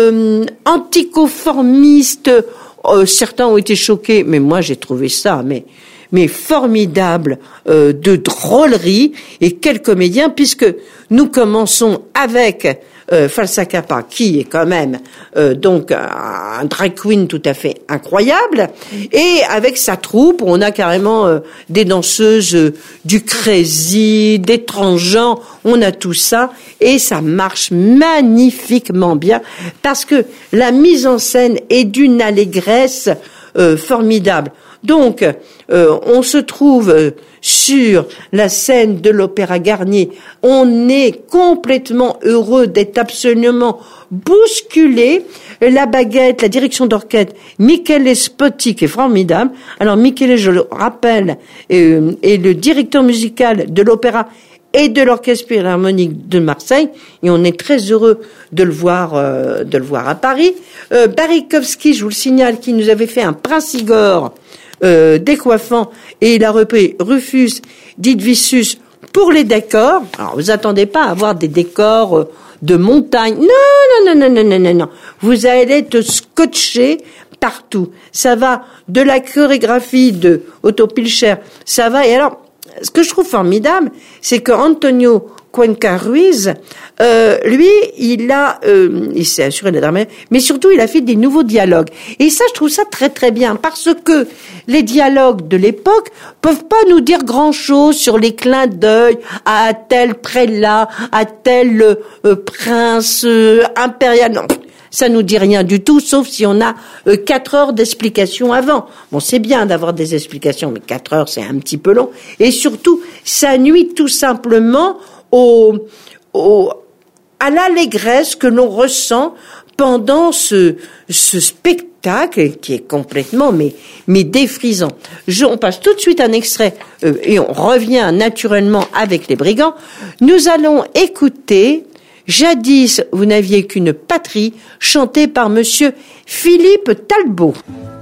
anticonformiste. Certains ont été choqués, mais moi j'ai trouvé ça mais formidable, de drôlerie, et quel comédien, puisque nous commençons avec Falsa Kappa, qui est quand même donc un drag queen tout à fait incroyable, et avec sa troupe, on a carrément des danseuses du crazy, des transgenres, on a tout ça, et ça marche magnifiquement bien, parce que la mise en scène est d'une allégresse formidable. Donc, on se trouve sur la scène de l'Opéra Garnier. On est complètement heureux d'être absolument bousculé. La baguette, la direction d'orchestre, Michele Spotti, qui est formidable. Alors, Michele, je le rappelle, est le directeur musical de l'opéra et de l'Orchestre Philharmonique de Marseille, et on est très heureux de le voir à Paris. Barry Kosky, je vous le signale, qui nous avait fait un Prince Igor décoiffant, et il a repris Rufus Didvicius pour les décors. Alors, vous attendez pas à avoir des décors de montagne. Non. Vous allez être scotché partout. Ça va de la chorégraphie de Otto Pilcher, ça va. Et alors, ce que je trouve formidable, c'est que Antonio Cuenca Ruiz, lui, il s'est assuré de la dramaturgie, mais surtout, il a fait des nouveaux dialogues. Et ça, je trouve ça très très bien, parce que les dialogues de l'époque peuvent pas nous dire grand-chose sur les clins d'œil à tel prélat, à tel prince impérial. Non, ça nous dit rien du tout, sauf si on a 4 heures d'explication avant. Bon, c'est bien d'avoir des explications, mais 4 heures, c'est un petit peu long. Et surtout, ça nuit tout simplement à l'allégresse que l'on ressent pendant ce spectacle qui est complètement mais défrisant. On passe tout de suite un extrait et on revient naturellement avec les brigands. Nous allons écouter Jadis, vous n'aviez qu'une patrie, chanté par monsieur Philippe Talbot.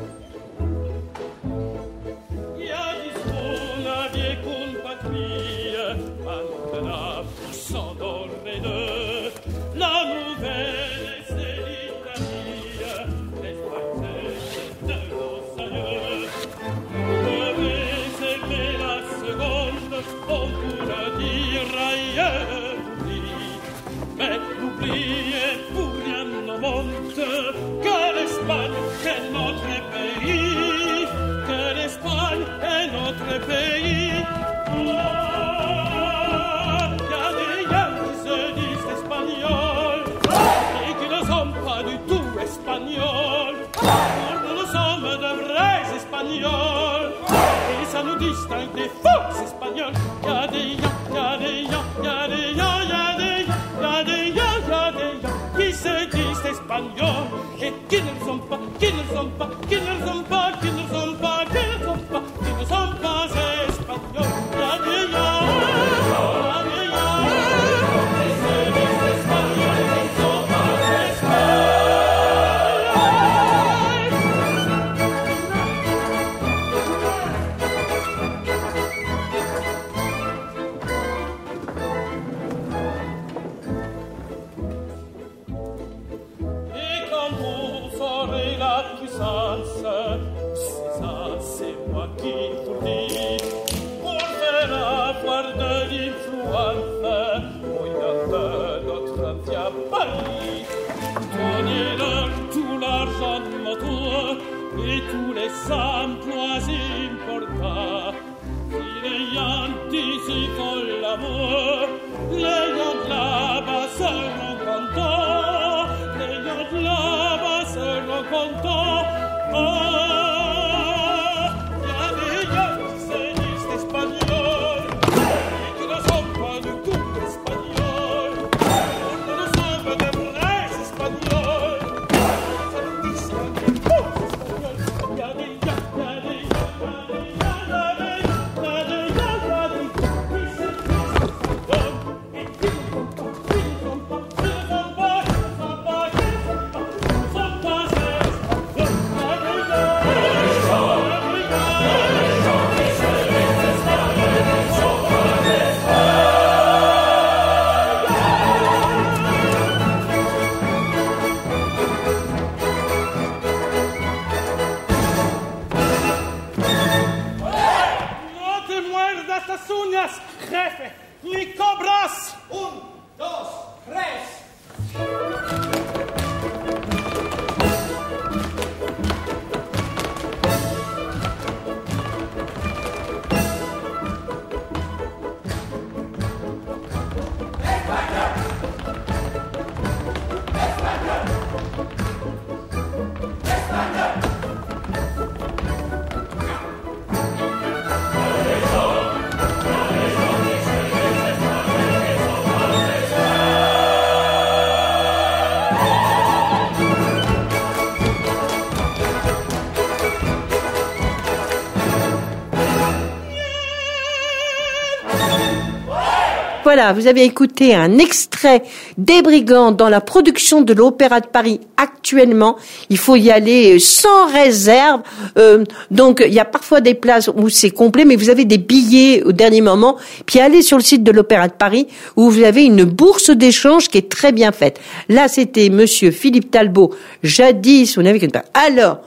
Voilà, vous avez écouté un extrait des Brigands dans la production de l'Opéra de Paris actuellement. Il faut y aller sans réserve. Donc, il y a parfois des places où c'est complet, mais vous avez des billets au dernier moment. Puis allez sur le site de l'Opéra de Paris où vous avez une bourse d'échange qui est très bien faite. Là, c'était monsieur Philippe Talbot. Jadis, vous n'avez qu'une place. Alors,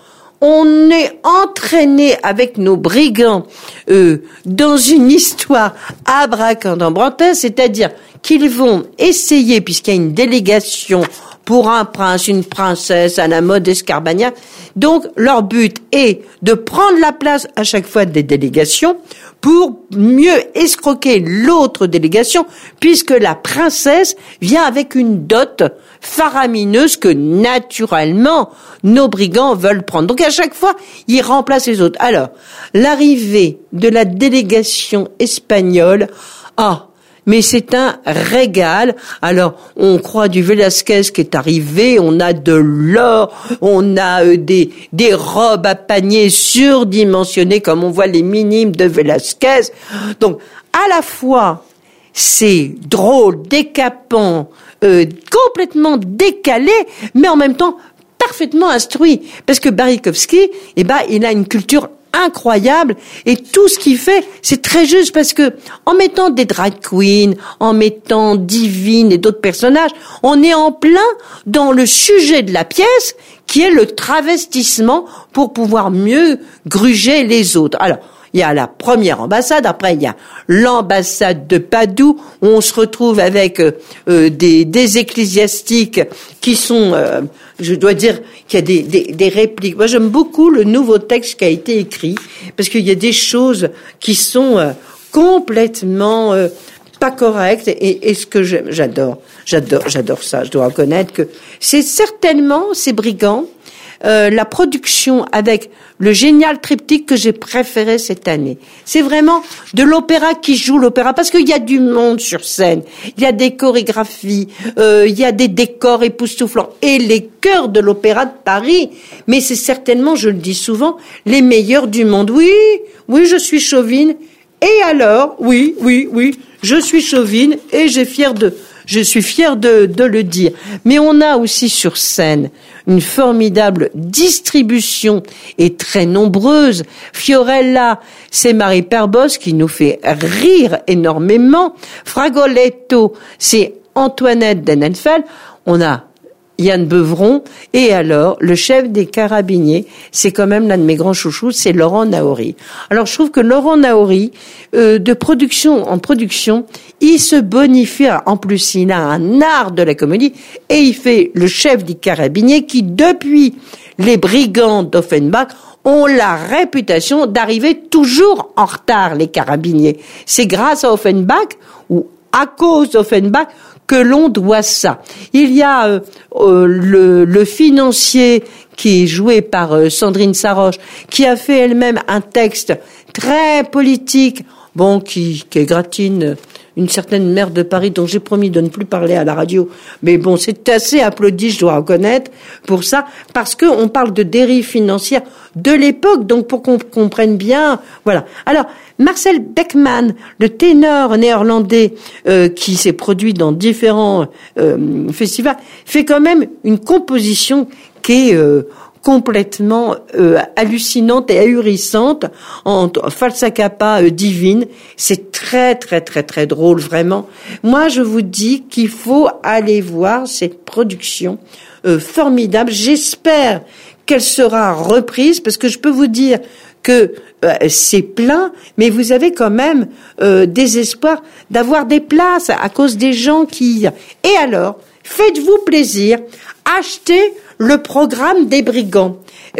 on est entraîné avec nos brigands dans une histoire abracadabranteuse, c'est-à-dire qu'ils vont essayer, puisqu'il y a une délégation pour un prince, une princesse à la mode escarbagna, donc leur but est de prendre la place à chaque fois des délégations pour mieux escroquer l'autre délégation, puisque la princesse vient avec une dot faramineuse que naturellement nos brigands veulent prendre. Donc à chaque fois, ils remplacent les autres. Alors, l'arrivée de la délégation espagnole, mais c'est un régal. Alors, on croit du Velázquez qui est arrivé, on a de l'or, on a des robes à panier surdimensionnées comme on voit les minimes de Velázquez. Donc, à la fois, c'est drôle, décapant, complètement décalé, mais en même temps parfaitement instruit. Parce que Barikovski, il a une culture incroyable et tout ce qu'il fait, c'est très juste parce que en mettant des drag queens, en mettant Divine et d'autres personnages, on est en plein dans le sujet de la pièce qui est le travestissement pour pouvoir mieux gruger les autres. Alors, il y a la première ambassade, après il y a l'ambassade de Padoue, où on se retrouve avec des ecclésiastiques qui sont, je dois dire qu'il y a des répliques. Moi j'aime beaucoup le nouveau texte qui a été écrit, parce qu'il y a des choses qui sont complètement pas correctes, et ce que j'adore ça, je dois reconnaître que c'est certainement ces brigands, la production avec le génial triptyque que j'ai préféré cette année. C'est vraiment de l'opéra qui joue l'opéra, parce qu'il y a du monde sur scène, il y a des chorégraphies, il y a des décors époustouflants, et les chœurs de l'opéra de Paris, mais c'est certainement, je le dis souvent, les meilleurs du monde. Oui, je suis chauvine, et alors, oui, je suis chauvine, et je suis fière de le dire. Mais on a aussi sur scène une formidable distribution et très nombreuse. Fiorella, c'est Marie Perbos qui nous fait rire énormément. Fragoletto, c'est Antoinette Denenfeld. On a Yann Beuvron, et alors le chef des carabiniers, c'est quand même l'un de mes grands chouchous, c'est Laurent Naouri. Alors je trouve que Laurent Naouri, de production en production, il se bonifie. En plus, il a un art de la comédie, et il fait le chef des carabiniers qui, depuis les brigands d'Offenbach, ont la réputation d'arriver toujours en retard, les carabiniers. C'est grâce à Offenbach, ou à cause d'Offenbach, que l'on doit ça. Il y a le financier qui est joué par Sandrine Saroche, qui a fait elle-même un texte très politique, qui égratine une certaine maire de Paris dont j'ai promis de ne plus parler à la radio. Mais bon, c'est assez applaudi, je dois reconnaître, pour ça, parce que on parle de dérive financière de l'époque, donc pour qu'on comprenne bien, voilà. Alors, Marcel Beckman, le ténor néerlandais qui s'est produit dans différents festivals, fait quand même une composition qui est complètement hallucinante et ahurissante entre Falsacappa, Divine. C'est très très très très drôle, vraiment. Moi, je vous dis qu'il faut aller voir cette production formidable. J'espère qu'elle sera reprise, parce que je peux vous dire que c'est plein, mais vous avez quand même des espoirs d'avoir des places à cause des gens qui... Et alors, faites-vous plaisir, achetez le programme des brigands.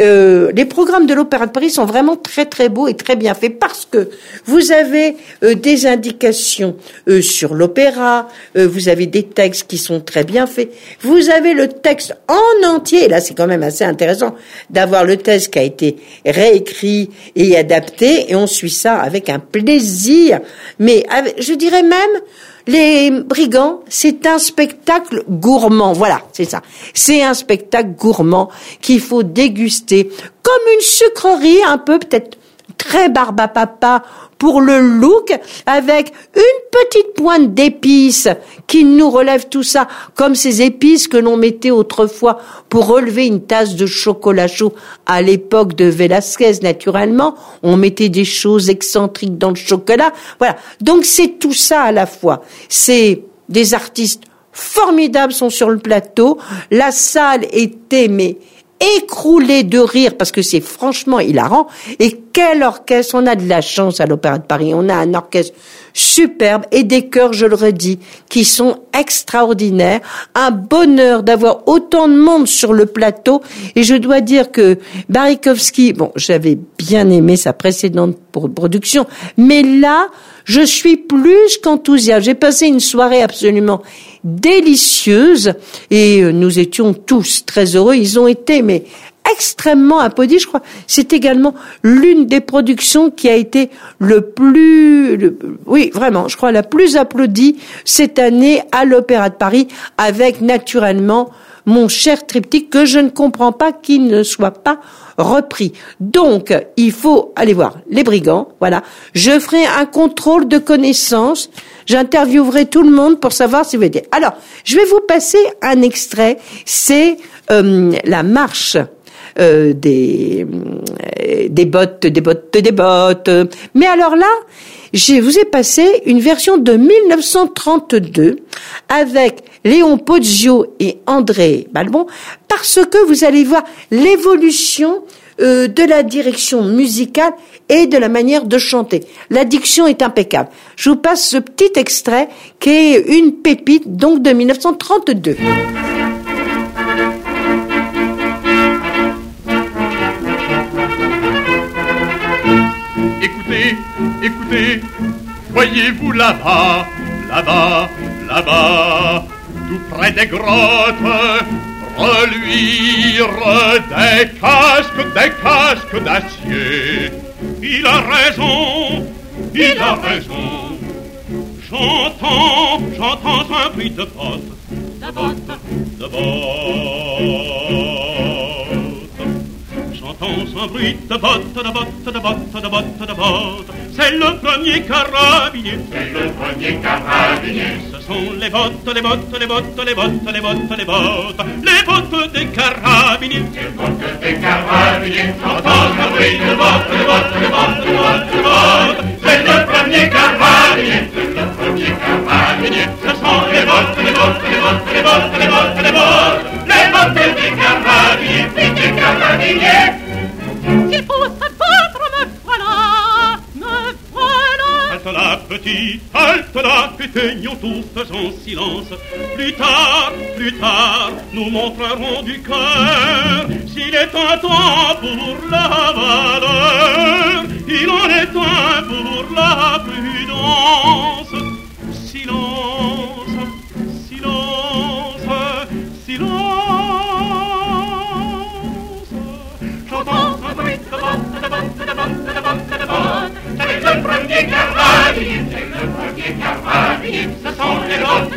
Les programmes de l'Opéra de Paris sont vraiment très très beaux et très bien faits, parce que vous avez des indications sur l'opéra, vous avez des textes qui sont très bien faits, vous avez le texte en entier, et là c'est quand même assez intéressant d'avoir le texte qui a été réécrit et adapté, et on suit ça avec un plaisir, mais je dirais même, les brigands, c'est un spectacle gourmand. Voilà, c'est ça. C'est un spectacle gourmand qu'il faut déguster comme une sucrerie, un peu peut-être très barbe à papa pour le look, avec une petite pointe d'épices qui nous relève tout ça, comme ces épices que l'on mettait autrefois pour relever une tasse de chocolat chaud à l'époque de Velázquez, naturellement. On mettait des choses excentriques dans le chocolat. Voilà. Donc c'est tout ça à la fois. C'est des artistes formidables sont sur le plateau. La salle était écrouler de rire parce que c'est franchement hilarant. Et quel orchestre! On a de la chance à l'Opéra de Paris. On a un orchestre superbe et des chœurs, je le redis, qui sont extraordinaires. Un bonheur d'avoir autant de monde sur le plateau. Et je dois dire que Barikovsky, bon, j'avais bien aimé sa précédente production, mais là, je suis plus qu'enthousiaste. J'ai passé une soirée absolument délicieuse et nous étions tous très heureux. Ils ont été, mais extrêmement applaudis. Je crois c'est également l'une des productions qui a été oui, vraiment, je crois la plus applaudie cette année à l'Opéra de Paris, avec naturellement mon cher triptyque que je ne comprends pas qu'il ne soit pas repris. Donc, il faut aller voir Les Brigands, voilà. Je ferai un contrôle de connaissances. J'interviewerai tout le monde pour savoir si vous êtes. Alors, je vais vous passer un extrait. C'est la marche des bottes. Mais alors là, je vous ai passé une version de 1932 avec Léon Poggio et André Balbon, parce que vous allez voir l'évolution de la direction musicale et de la manière de chanter. La diction est impeccable. Je vous passe ce petit extrait qui est une pépite, donc de 1932. Écoutez, écoutez, voyez-vous là-bas, là-bas, là-bas, tout près des grottes, reluire des casques d'acier. Il a raison, il a raison. J'entends un bruit de bottes, de bottes. J'entends un bruit de bottes. C'est le premier carabinier. Ce sont les bottes des carabiniers. J'entends un bruit de bottes. C'est le premier carabinier. Ce sont les bottes des carabiniers. S'il faut se battre, me voilà. Halte là, éteignons tous, faisons silence. Plus tard, nous montrerons du cœur. S'il est un temps pour la valeur, il en est un pour la prudence. Silence. J'entends un bruit de bottes. C'est le premier carabinier. Ce sont les bottes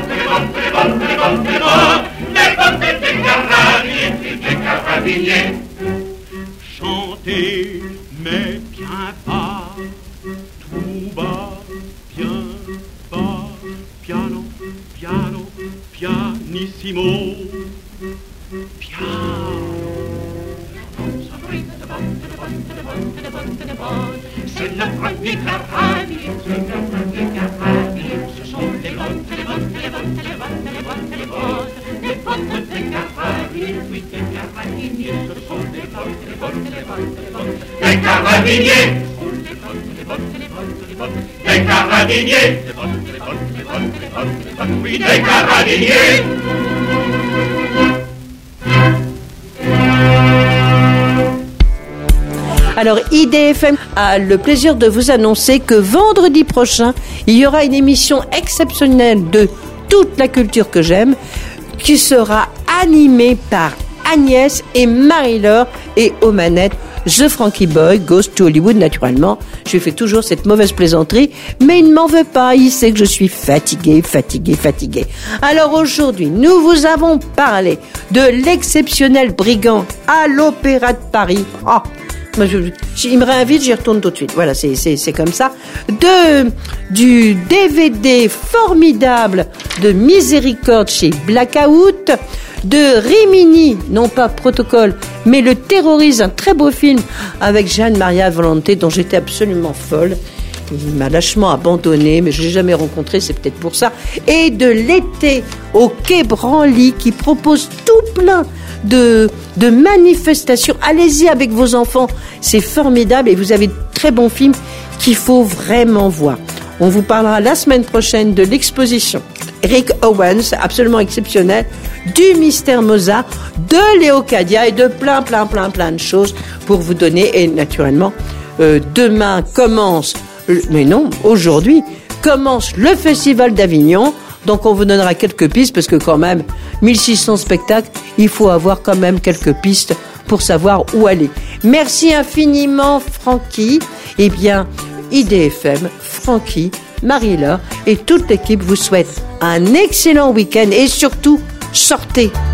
des carabiniers. Chantez, mais bien bas, tout bas, bien bas, piano, pianissimo, piano. C'est le premier carabinier. Ce sont les bottes des carabiniers. Oui, des carabiniers. Ce sont les bottes des carabiniers. Des carabiniers. Oui, des carabiniers. Alors, IDFM a le plaisir de vous annoncer que vendredi prochain, il y aura une émission exceptionnelle de toute la culture que j'aime, qui sera animée par Agnès et Marie-Laure, et aux manettes, The Frankie Boy Goes to Hollywood, naturellement. Je lui fais toujours cette mauvaise plaisanterie, mais il ne m'en veut pas. Il sait que je suis fatiguée. Alors aujourd'hui, nous vous avons parlé de l'exceptionnel Brigand à l'Opéra de Paris. Oh, il me réinvite, j'y retourne tout de suite. Voilà, c'est comme ça. Du DVD formidable de Miséricorde chez Blackout, de Rimini, non pas Protocole, mais Le Terroriste, un très beau film avec Jeanne-Maria Volonté, dont j'étais absolument folle. Il m'a lâchement abandonné, mais je ne l'ai jamais rencontré, c'est peut-être pour ça. Et de L'été au Quai Branly, qui propose tout plein de manifestations. Allez-y avec vos enfants, c'est formidable et vous avez de très bons films qu'il faut vraiment voir. On vous parlera la semaine prochaine de l'exposition Rick Owens, absolument exceptionnel, du Mystère Mozart, de Léocadia et de plein de choses pour vous donner. Et naturellement, demain commence, mais non, aujourd'hui, commence le Festival d'Avignon. Donc on vous donnera quelques pistes parce que quand même, 1600 spectacles, il faut avoir quand même quelques pistes pour savoir où aller. Merci infiniment Francky. Eh bien, IDFM, Francky, Marie-Laure et toute l'équipe vous souhaite un excellent week-end et surtout, sortez.